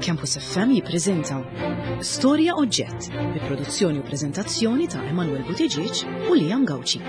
Campus FM jippreżenta Storja Oġġett bi produzzjoni u preżentazzjoni ta' Emanuel Buttigieg u Liam Gawci.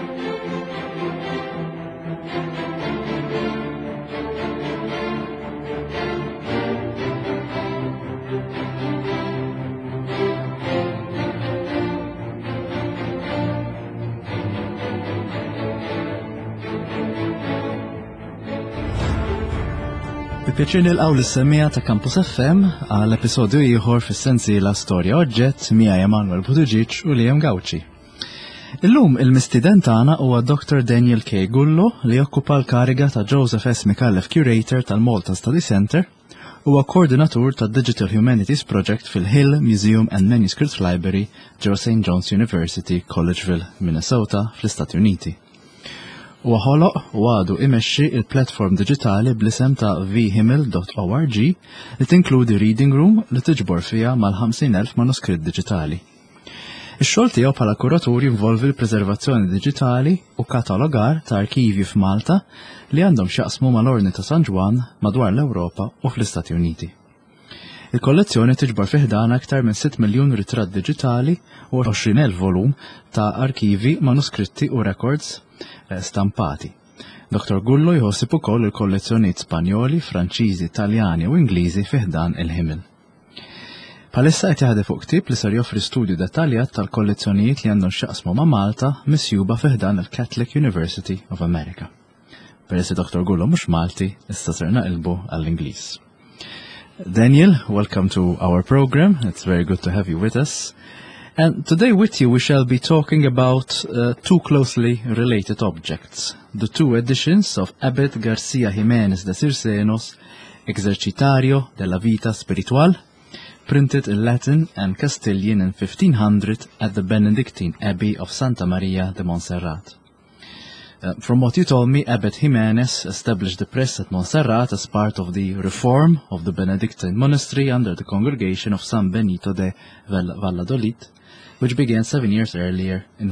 Pjaċir nilqgħu lis-semmija ta' Campus FM għal episodju ieħor fis-sensiela Storja Oġġett miegħi Emanuel Buttigieg u Liam Gawci. Illum il-mistiden tagħna huwa Dr. Daniel K. Gullo li okkupa l-kariga ta' Joseph S. McAuliffe Curator tal-Malta Study Center huwa koordinatur tad-Digital Humanities Project fil-Hill Museum and Manuscript Library ġew St. John's University, Collegeville, Minnesota, fl-Istati Uniti. U ħoloq u għadu imexxi il-platform digitali bl-isem ta' vhimmel.org li tinkludi reading room li tiġbor fija mal-50,000 manuskritt digitali. Ix-xogħol tiegħu bħala kuratur jinvolvi l-preservazzjoni digitali u katalogar ta' arkivji f'Malta li għandhom x'jaqsmu mal-Ordni ta' San Ġwan madwar l-Ewropa u fl-Istati Uniti. Il-kollezzjoni tiġbor fiħdan aktar minn 6 miljun ritratt digitali u 20,000 volum ta' arkivi, manuskritti u records stampati. Dr. Gullo jħossib ukoll il-kollezzjonijiet Spanjoli, Franċiżi, Taljani u Ingliżi fiħdan il-Himmel. Bħalissa qed jaħdem fuq ktieb li ser joffri studju dettaljat tal-kollezzjonijiet li għandhom x'jaqsmu ma' Malta misjuba fiħdan il-Catholic University of America. Peress Dr. Gullo mhux Malti, issa ser naqilbu għall-Ingliż. Daniel, welcome to our program. It's very good to have you with us. And today with you we shall be talking about two closely related objects, the two editions of Abbed Garcia Jimenez de Circenos, Exercitario de la Vita Spiritual, printed in Latin and Castilian in 1500 at the Benedictine Abbey of Santa Maria de Montserrat. From what you told me, Abbed Jimenez established the press at Montserrat as part of the reform of the Benedictine monastery under the congregation of San Benito de Valladolid, which began 7 years earlier in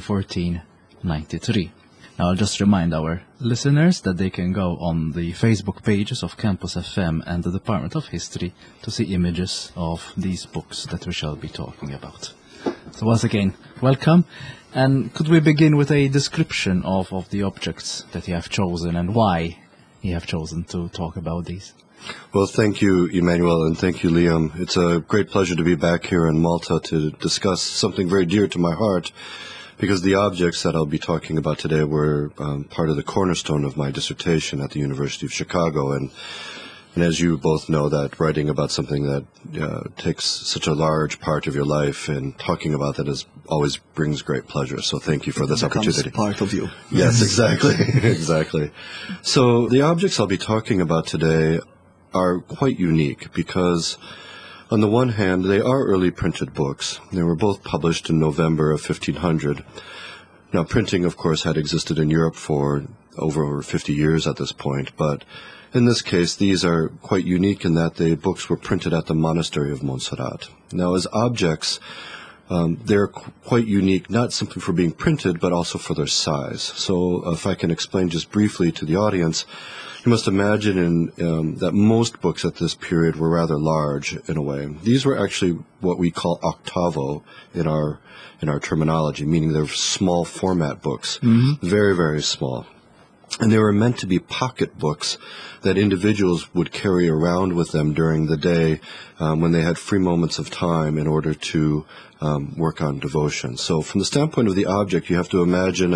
1493. Now I'll just remind our listeners that they can go on the Facebook pages of Campus FM and the Department of History to see images of these books that we shall be talking about. So once again, welcome. And could we begin with a description of the objects that you have chosen and why you have chosen to talk about these? Well, thank you, Emmanuel, and thank you, Liam. It's a great pleasure to be back here in Malta to discuss something very dear to my heart, because the objects that I'll be talking about today were part of the cornerstone of my dissertation at the University of Chicago. And as you both know, that writing about something that takes such a large part of your life and talking about that always brings great pleasure. So thank you for this opportunity. Part of you. Yes, exactly. Exactly. So the objects I'll be talking about today are quite unique because, on the one hand, they are early printed books. They were both published in November of 1500. Now, printing, of course, had existed in Europe for over 50 years at this point, but in this case, these are quite unique in that the books were printed at the Monastery of Montserrat. Now, as objects, they're quite unique, not simply for being printed, but also for their size. So if I can explain just briefly to the audience, you must imagine that most books at this period were rather large in a way. These were actually what we call octavo in our terminology, meaning they're small format books, very, very small. And they were meant to be pocket books that individuals would carry around with them during the day when they had free moments of time in order to work on devotion. So from the standpoint of the object, you have to imagine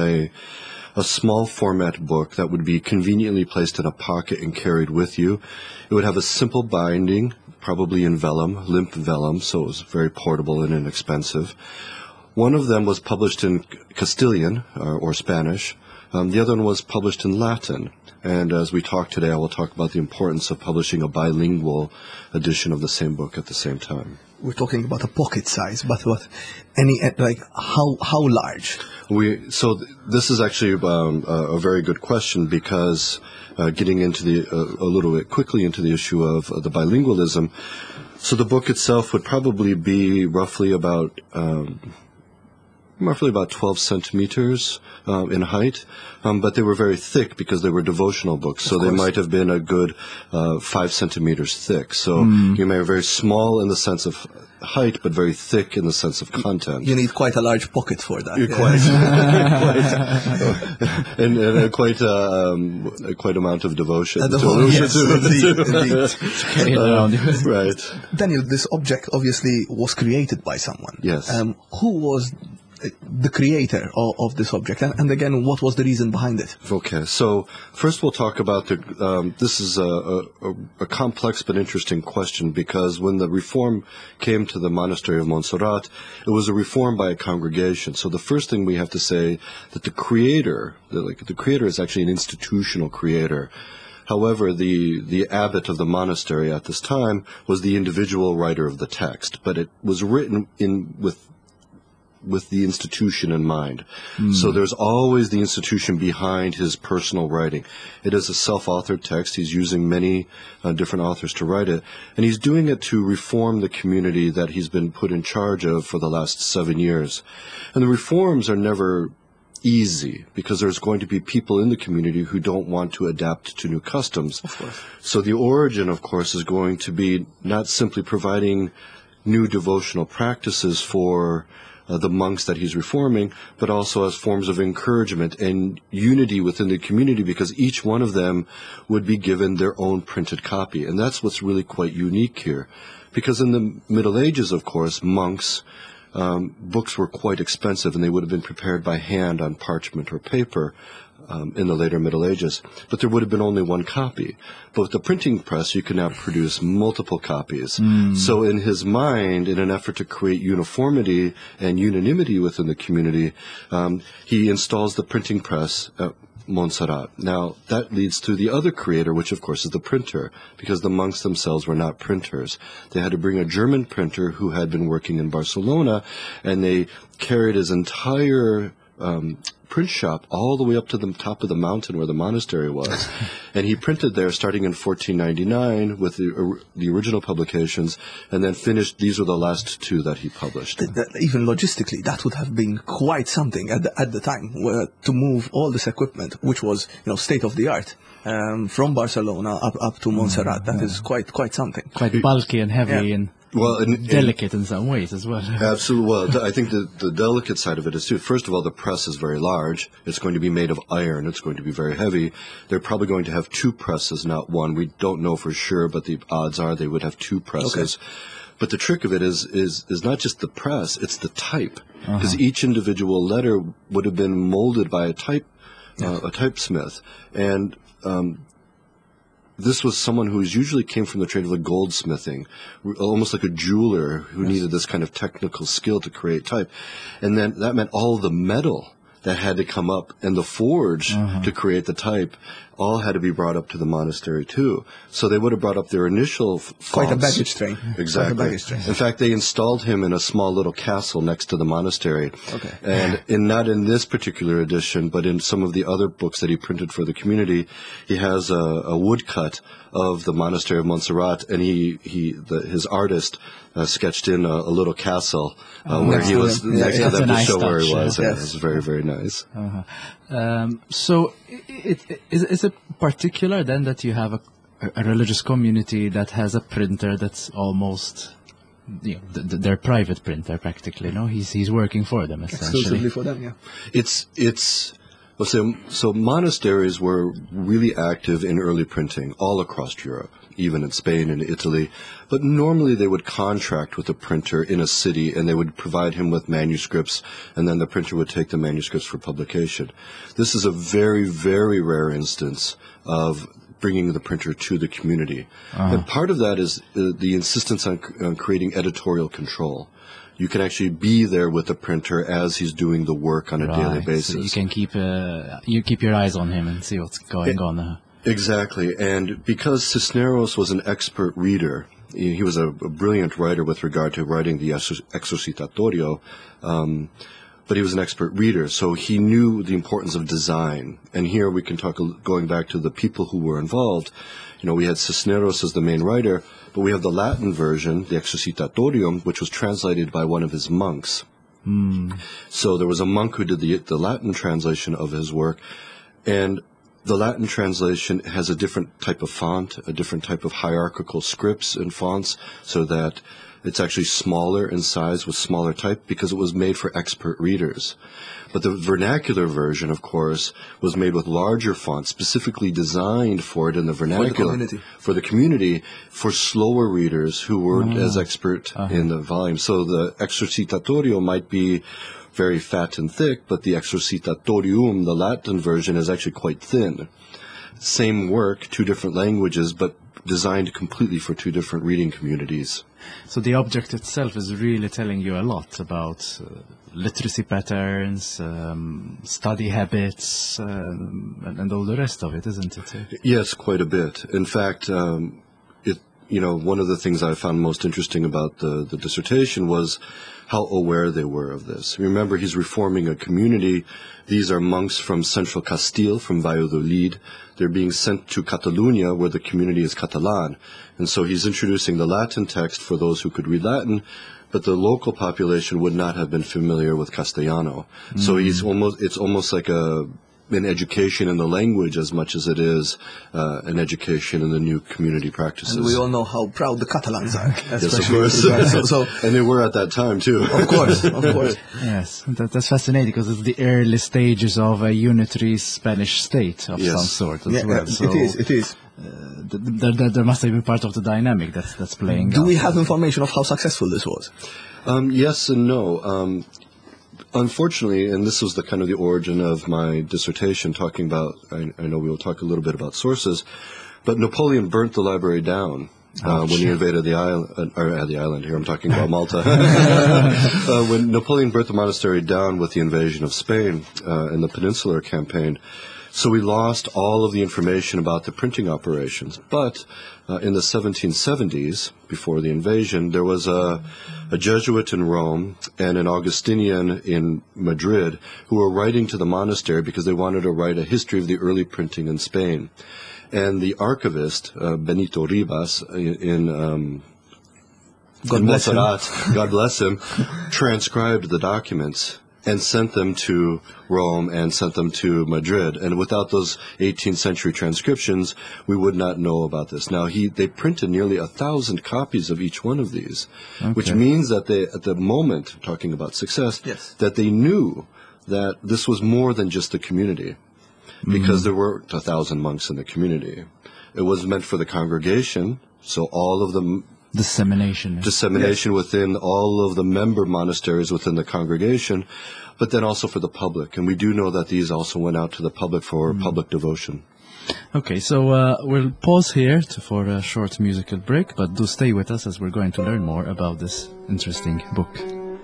a small format book that would be conveniently placed in a pocket and carried with you. It would have a simple binding, probably in vellum, limp vellum, so it was very portable and inexpensive. One of them was published in Castilian or Spanish. The other one was published in Latin. And as we talk today, I will talk about the importance of publishing a bilingual edition of the same book at the same time. We're talking about a pocket size, but how large? So this is actually a very good question because getting into a little bit quickly into the issue of the bilingualism. So the book itself would probably be roughly about roughly about 12 centimeters in height, but they were very thick because they were devotional books, so they might have been a good 5 centimeters thick. So you may be very small in the sense of height, but very thick in the sense of content. You need quite a large pocket for that. And quite amount of devotion. Indeed. Right. Daniel, this object obviously was created by someone. Yes. Who was the creator of this object, and again, what was the reason behind it? Okay, so first we'll talk about this is a complex but interesting question, because when the reform came to the monastery of Montserrat, it was a reform by a congregation. So the first thing we have to say that the creator is actually an institutional creator. However, the abbot of the monastery at this time was the individual writer of the text, but it was written with the institution in mind. So there's always the institution behind his personal writing. It is a self-authored text. He's using many different authors to write it, and he's doing it to reform the community that he's been put in charge of for the last 7 years. And the reforms are never easy, because there's going to be people in the community who don't want to adapt to new customs. Of course. So the origin, of course, is going to be not simply providing new devotional practices for the monks that he's reforming, but also as forms of encouragement and unity within the community, because each one of them would be given their own printed copy. And that's what's really quite unique here. Because in the Middle Ages, of course, monks, books were quite expensive, and they would have been prepared by hand on parchment or paper in the later Middle Ages. But there would have been only one copy. But with the printing press, you can now produce multiple copies. So in his mind, in an effort to create uniformity and unanimity within the community, he installs the printing press at Montserrat. Now, that leads to the other creator, which of course is the printer, because the monks themselves were not printers. They had to bring a German printer who had been working in Barcelona, and they carried his entire print shop all the way up to the top of the mountain where the monastery was. And he printed there starting in 1499 with the original publications, and then finished. These were the last two that he published. Even logistically, that would have been quite something at the time, to move all this equipment, which was state of the art, from Barcelona up to Montserrat. That is quite something. Quite bulky and heavy and delicate in some ways as well. Absolutely. Well, I think the delicate side of it is too. First of all, the press is very large. It's going to be made of iron. It's going to be very heavy. They're probably going to have two presses, not one. We don't know for sure, but the odds are they would have two presses. Okay. But the trick of it is not just the press; it's the type, because each individual letter would have been molded by a typesmith, and this was someone who usually came from the trade of goldsmithing, almost like a jeweler who needed this kind of technical skill to create type. And then that meant all the metal that had to come up and the forge to create the type all had to be brought up to the monastery too. So they would have brought up their initial fonts. Quite a baggage train. Exactly. In fact, they installed him in a small little castle next to the monastery. Okay. And not in this particular edition, but in some of the other books that he printed for the community, he has a woodcut of the monastery of Montserrat, and his artist sketched in a little castle where he was next to them to show where he was. And it was very, very nice. So is it particular then that you have a religious community that has a printer that's almost their private printer practically? No, he's working for them essentially. Exclusively for them, yeah. So monasteries were really active in early printing all across Europe, even in Spain and Italy. But normally they would contract with a printer in a city, and they would provide him with manuscripts, and then the printer would take the manuscripts for publication. This is a very, very rare instance of bringing the printer to the community. And part of that is the insistence on creating editorial control. You can actually be there with the printer as he's doing the work on a daily basis. So you can keep your eyes on him and see what's going on. Exactly. And because Cisneros was an expert reader, he was a brilliant writer with regard to writing the Exercitatorio, but he was an expert reader, so he knew the importance of design. And here we can talk, going back to the people who were involved. We had Cisneros as the main writer, but we have the Latin version, the Exercitatorium, which was translated by one of his monks. So there was a monk who did the Latin translation of his work, and the Latin translation has a different type of font, a different type of hierarchical scripts and fonts, so that it's actually smaller in size with smaller type because it was made for expert readers. But the vernacular version, of course, was made with larger fonts, specifically designed for it in the vernacular. For the community, for slower readers who weren't as expert in the volume. So the Exercitatorio might be very fat and thick, but the Exercitatorium, the Latin version, is actually quite thin. Same work, two different languages, but designed completely for two different reading communities. So the object itself is really telling you a lot about literacy patterns, study habits, and all the rest of it, isn't it? Yes, quite a bit. In fact, one of the things I found most interesting about the dissertation was how aware they were of this. Remember, he's reforming a community. These are monks from central Castile, from Valladolid. They're being sent to Catalonia, where the community is Catalan. And so he's introducing the Latin text for those who could read Latin, but the local population would not have been familiar with Castellano. So it's almost like an education in the language as much as it is an education in the new community practices. And we all know how proud the Catalans are. Yes, of course. And they were at that time, too. Of course. Yes, that's fascinating because it's the early stages of a unitary Spanish state of some sort as well. So it is. There must have been part of the dynamic that's playing out. Do we have information of how successful this was? Yes and no. Unfortunately, and this was the kind of the origin of my dissertation, talking about, I know we will talk a little bit about sources, but Napoleon burnt the library down when he invaded the island here, I'm talking about Malta. When Napoleon burnt the monastery down with the invasion of Spain in the Peninsular Campaign, so we lost all of the information about the printing operations. But in the 1770s, before the invasion, there was a Jesuit in Rome and an Augustinian in Madrid who were writing to the monastery because they wanted to write a history of the early printing in Spain. And the archivist, Benito Ribas, in Montserrat, God bless him, transcribed the documents and sent them to Rome and sent them to Madrid. And without those 18th century transcriptions, we would not know about this. Now, they printed nearly 1,000 copies of each one of these, which means that they, at the moment, talking about success, that they knew that this was more than just the community, because there were 1,000 monks in the community. It was meant for the congregation, so all of them dissemination within all of the member monasteries within the congregation, but then also for the public. And we do know that these also went out to the public for public devotion. Okay, so we'll pause here for a short musical break, but do stay with us as we're going to learn more about this interesting book.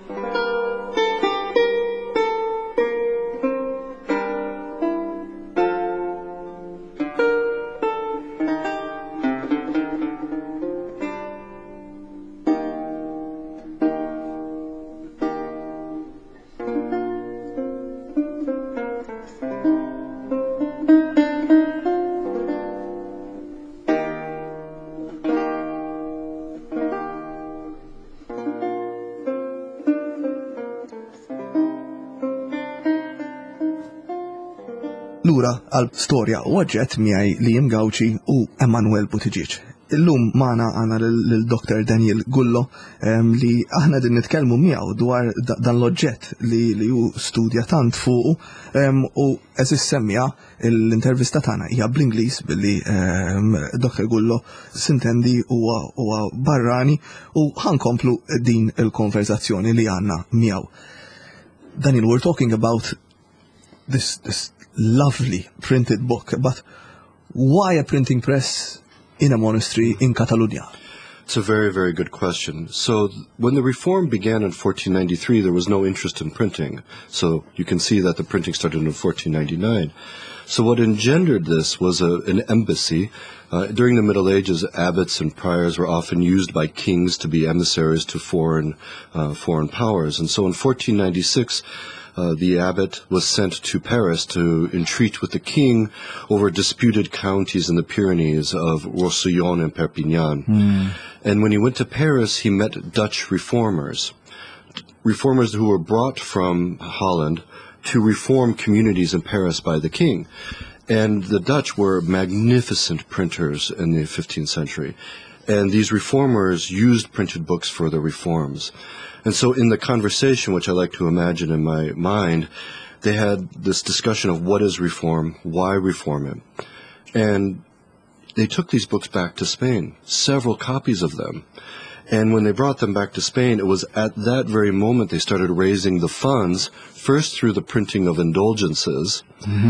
Lura għal storja u oġġett miegħi Liam Gauci u Emanuel Buttigieg. Illum magħna għandna lil-Dr. Daniel Gullo li aħna din nitkellmu miegħu dwar dan l-oġġett li hu studja tant fuqu u eżis semmija l-intervista tagħna hija bl-Ingliż billi Dr. Gullo sintendi huwa barrani u ħankomplu din il-konverzazzjoni li għandna miegħu. Daniel, we're talking about this lovely printed book, but why a printing press in a monastery in Catalonia? It's a very, very good question. So when the reform began in 1493, there was no interest in printing. So you can see that the printing started in 1499. So what engendered this was an embassy. During the Middle Ages, abbots and priors were often used by kings to be emissaries to foreign powers. And so in 1496, the abbot was sent to Paris to entreat with the king over disputed counties in the Pyrenees of Roussillon and Perpignan. And when he went to Paris, he met Dutch reformers. reformers who were brought from Holland to reform communities in Paris by the king. And the Dutch were magnificent printers in the 15th century. And these reformers used printed books for their reforms. And so in the conversation, which I like to imagine in my mind, they had this discussion of what is reform, why reform it. And they took these books back to Spain, several copies of them. And when they brought them back to Spain, it was at that very moment they started raising the funds, first through the printing of indulgences,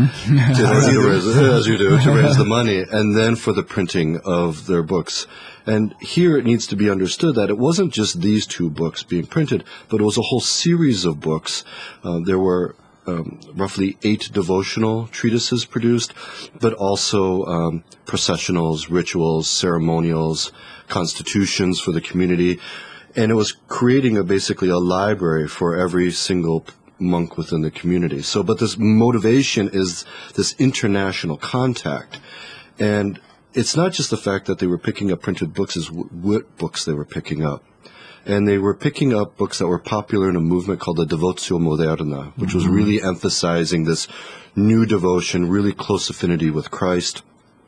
as you do, to raise the money, and then for the printing of their books. And here it needs to be understood that it wasn't just these two books being printed, but it was a whole series of books. There were roughly 8 devotional treatises produced, but also processionals, rituals, ceremonials, constitutions for the community. And it was creating basically a library for every single monk within the community. So, but this motivation is this international contact. And it's not just the fact that they were picking up printed books, it's what books they were picking up. And they were picking up books that were popular in a movement called the Devotio Moderna, which was really emphasizing this new devotion, really close affinity with Christ.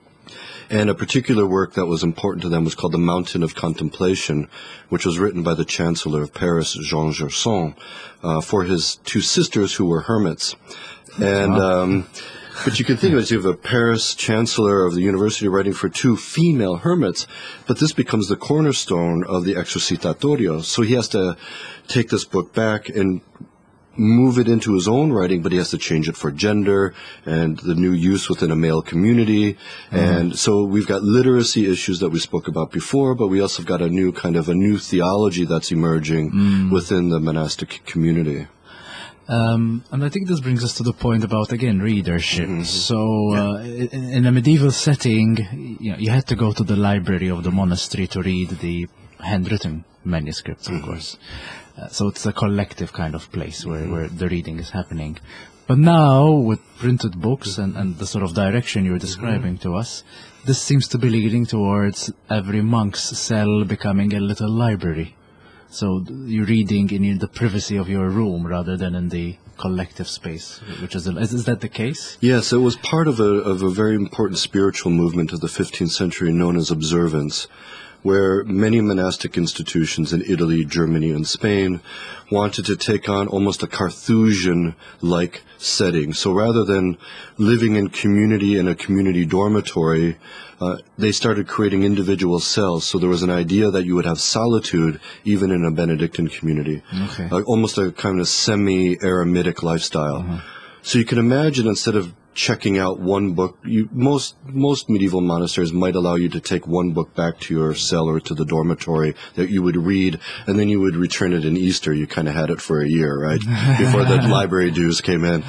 And a particular work that was important to them was called The Mountain of Contemplation, which was written by the Chancellor of Paris, Jean Gerson, for his 2 sisters who were hermits. And but you can think of it as you have a Paris Chancellor of the university writing for 2 female hermits, but this becomes the cornerstone of the Exercitatorio. So he has to take this book back and move it into his own writing, but he has to change it for gender and the new use within a male community. And so we've got literacy issues that we spoke about before, but we also have got a new theology that's emerging within the monastic community. And I think this brings us to the point about, again, readership. So in a medieval setting, you had to go to the library of the monastery to read the handwritten manuscripts, of course. So it's a collective kind of place where the reading is happening. But now, with printed books and the sort of direction you're describing to us, this seems to be leading towards every monk's cell becoming a little library. So you're reading in the privacy of your room rather than in the collective space, which is that the case? Yes, it was part of a very important spiritual movement of the 15th century known as observance, where many monastic institutions in Italy, Germany, and Spain wanted to take on almost a Carthusian-like setting. So rather than living in community in a community dormitory, they started creating individual cells. So there was an idea that you would have solitude even in a Benedictine community, almost a kind of semi-eremitic lifestyle. So you can imagine, instead of checking out one book, most medieval monasteries might allow you to take one book back to your cell or to the dormitory that you would read, and then you would return it in Easter. You kind of had it for a year, right, before the library dues came in.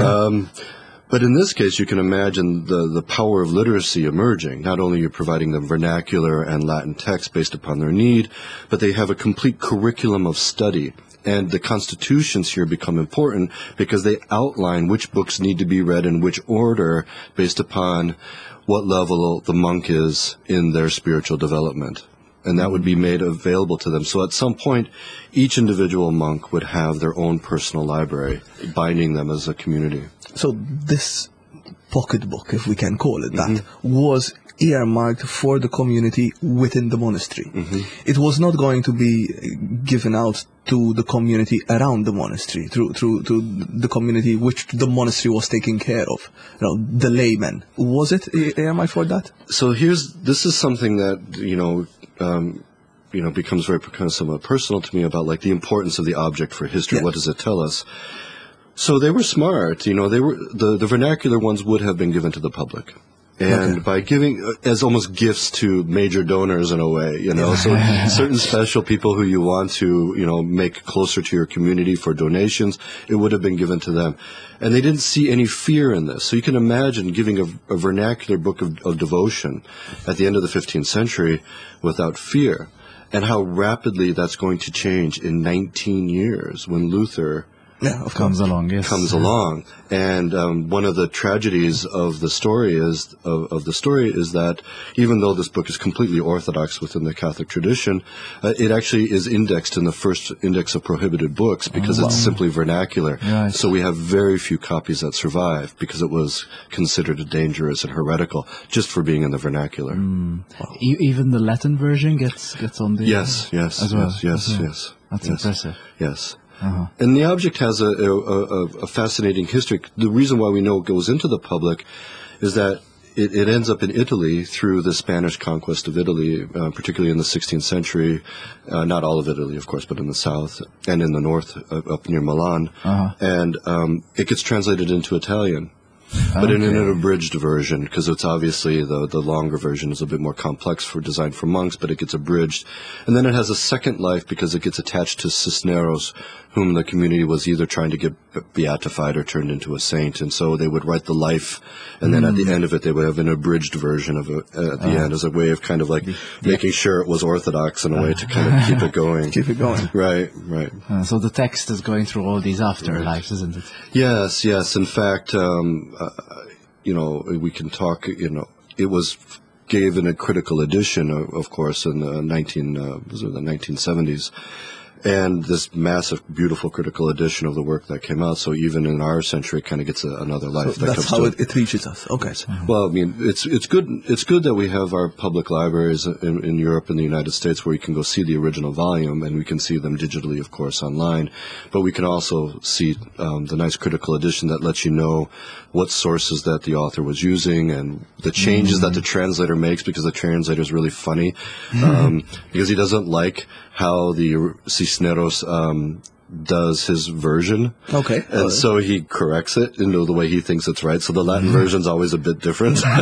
But in this case, you can imagine the power of literacy emerging. Not only are you providing them vernacular and Latin text based upon their need, but they have a complete curriculum of study. And the constitutions here become important because they outline which books need to be read in which order based upon what level the monk is in their spiritual development. And that would be made available to them. So at some point, each individual monk would have their own personal library, binding them as a community. So this pocketbook, if we can call it that, was earmarked for the community within the monastery. It was not going to be given out to the community around the monastery, through the community which the monastery was taking care of, the laymen. Was it earmarked for that? So this is something that, becomes very kind of somewhat personal to me about like the importance of the object for history. Yeah. What does it tell us? So they were smart. They were the vernacular ones would have been given to the public. And by giving as almost gifts to major donors in a way, so certain special people who you want to, make closer to your community for donations, it would have been given to them. And they didn't see any fear in this. So you can imagine giving a vernacular book of devotion at the end of the 15th century without fear, and how rapidly that's going to change in 19 years when Luther comes along. Yes. Comes along, and one of the tragedies of the story is that even though this book is completely orthodox within the Catholic tradition, it actually is indexed in the first index of prohibited books because it's simply vernacular. Right. So we have very few copies that survive because it was considered dangerous and heretical just for being in the vernacular. Even the Latin version gets on the Yes, as well. yes. That's Yes. impressive. Yes. Uh-huh. And the object has a fascinating history. The reason why we know it goes into the public is that it ends up in Italy through the Spanish conquest of Italy, particularly in the 16th century. Not all of Italy, of course, but in the south and in the north, up near Milan. And it gets translated into Italian. But in an abridged version, because it's obviously the longer version is a bit more complex designed for monks, but it gets abridged. And then it has a second life because it gets attached to Cisneros, whom the community was either trying to get beatified or turned into a saint. And so they would write the life, and then at the end of it, they would have an abridged version of it at the end as a way of kind of like making sure it was orthodox in a way to kind of keep it going. Keep it going. Right. So the text is going through all these afterlives, isn't it? Yes. In fact, we can talk, it was given a critical edition, of course, in the 1970s. And this massive, beautiful critical edition of the work that came out. So even in our century, it kind of gets another life. So that's how it reaches us. Okay. Well, I mean, it's good. It's good that we have our public libraries in Europe and the United States where we can go see the original volume, and we can see them digitally, of course, online. But we can also see the nice critical edition that lets you know what sources that the author was using and the changes that the translator makes, because the translator is really funny because he doesn't like how the Cisneros does his version. Okay. And so he corrects it into the way he thinks it's right. So the Latin version's always a bit different. It's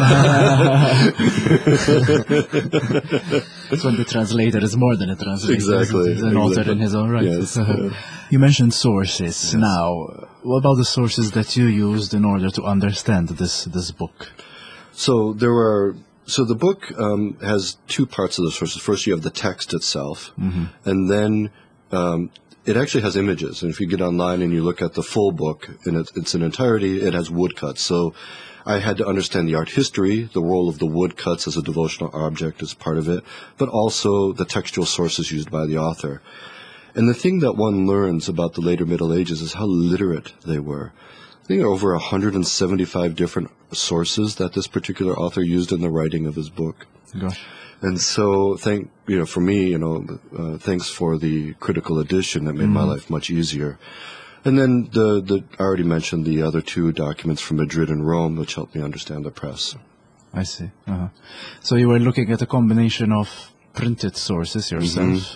when the translator is more than a translator. Exactly. He's an author in his own right. Yes. You mentioned sources. Now, what about the sources that you used in order to understand this book? So the book has two parts of the sources. First, you have the text itself, and then it actually has images. And if you get online and you look at the full book in its entirety, it has woodcuts. So I had to understand the art history, the role of the woodcuts as a devotional object as part of it, but also the textual sources used by the author. And the thing that one learns about the later Middle Ages is how literate they were. I think there are over 175 different sources that this particular author used in the writing of his book. Gosh. And so, for me, thanks for the critical edition that made my life much easier. And then I already mentioned the other two documents from Madrid and Rome, which helped me understand the press. I see. So you were looking at a combination of printed sources yourself.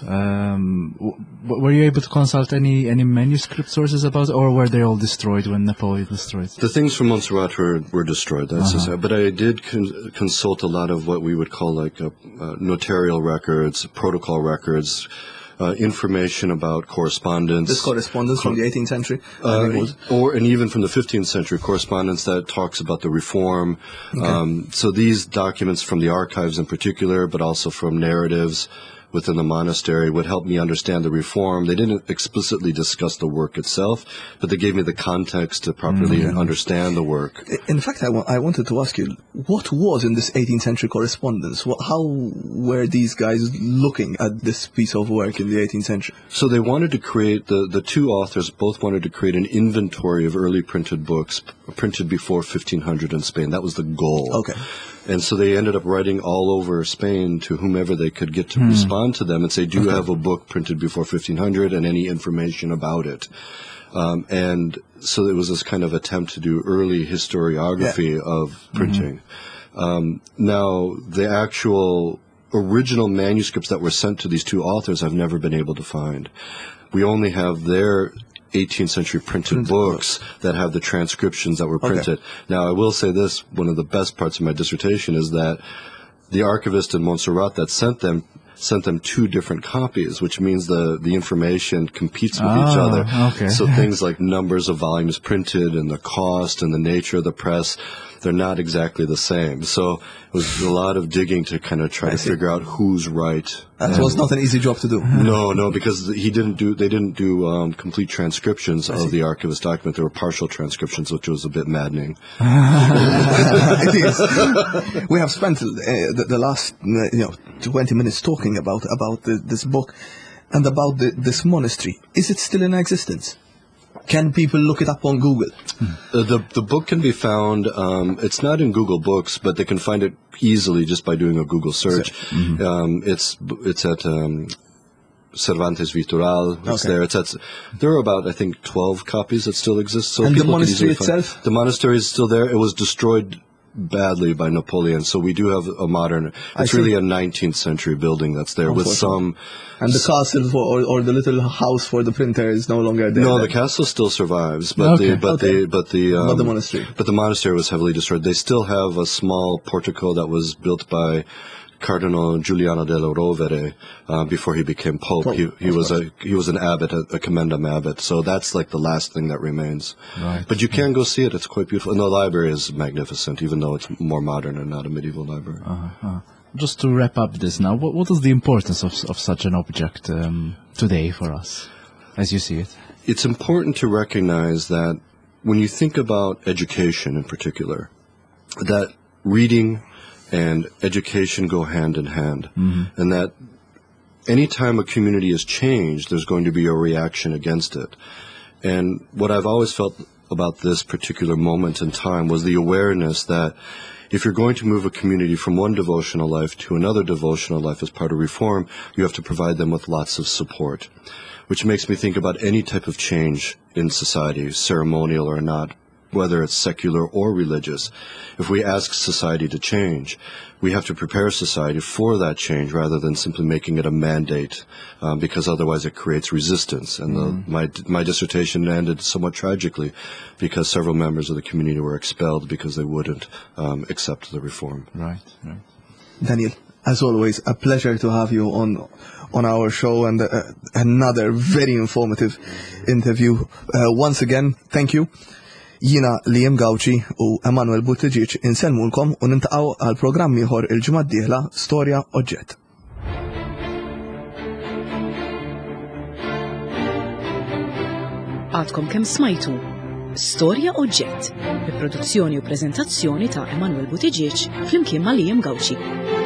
Were you able to consult any manuscript sources about it, or were they all destroyed when Napoleon destroyed? The things from Montserrat were destroyed, but I did consult a lot of what we would call like notarial records, protocol records, information about correspondence. This correspondence from the 18th century? And even from the 15th century, correspondence that talks about the reform. Okay. So these documents from the archives in particular, but also from narratives within the monastery would help me understand the reform. They didn't explicitly discuss the work itself, but they gave me the context to properly understand the work. In fact, I wanted to ask you, what was in this 18th century correspondence? How were these guys looking at this piece of work in the 18th century? So they wanted to create, the two authors both wanted to create an inventory of early printed books printed before 1500 in Spain. That was the goal. Okay. And so they ended up writing all over Spain to whomever they could get to respond to them and say, do you have a book printed before 1500 and any information about it? And so it was this kind of attempt to do early historiography of printing. Now, the actual original manuscripts that were sent to these two authors I've never been able to find. We only have their 18th century printed books that have the transcriptions that were printed. Okay. Now, I will say this, one of the best parts of my dissertation is that the archivist in Montserrat that sent them two different copies, which means the information competes with each other. Okay. So things like numbers of volumes printed and the cost and the nature of the press, they're not exactly the same. So it was a lot of digging to kind of try to figure out who's right. That was not an easy job to do. No, because they didn't do complete transcriptions of the archivist document. There were partial transcriptions, which was a bit maddening. It is. We have spent the last 20 minutes talking about this book and about this monastery. Is it still in existence? Can people look it up on Google? The book can be found. It's not in Google Books, but they can find it easily just by doing a Google search. It's at Cervantes Vitoral. It's there. There are about, I think, 12 copies that still exist. So and people the monastery can easily itself? The monastery is still there. It was destroyed badly by Napoleon, so we do have a modern. It's really a 19th century building that's there with some. And the castle or the little house for the printer is no longer there. No, the castle still survives, but the monastery. But the monastery was heavily destroyed. They still have a small portico that was built by Cardinal Giuliano della Rovere before he became pope. He was an abbot, a commendam abbot. So that's like the last thing that remains. Right. But you can go see it. It's quite beautiful. And the library is magnificent, even though it's more modern and not a medieval library. Just to wrap up this now, what is the importance of such an object today for us, as you see it? It's important to recognize that when you think about education in particular, that reading and education go hand in hand, and that anytime a community is changed, there's going to be a reaction against it. And what I've always felt about this particular moment in time was the awareness that if you're going to move a community from one devotional life to another devotional life as part of reform, you have to provide them with lots of support, which makes me think about any type of change in society, ceremonial or not, whether it's secular or religious. If we ask society to change, we have to prepare society for that change rather than simply making it a mandate, because otherwise it creates resistance. And my dissertation ended somewhat tragically because several members of the community were expelled because they wouldn't accept the reform. Right. Daniel, as always, a pleasure to have you on our show, and another very informative interview. Once again, thank you. Jina Liam Gawci u Emanuel Buttigieg inselmulkom u nintaqgħu għal programm ieħor il-ġimgħa d-dieħla Storja Oġġett. Għadkom kemm smajtu Storja Oġġett bi produzzjoni u preżentazzjoni ta' Emanuel Buttigieg flimkien ma' Liam Gawci.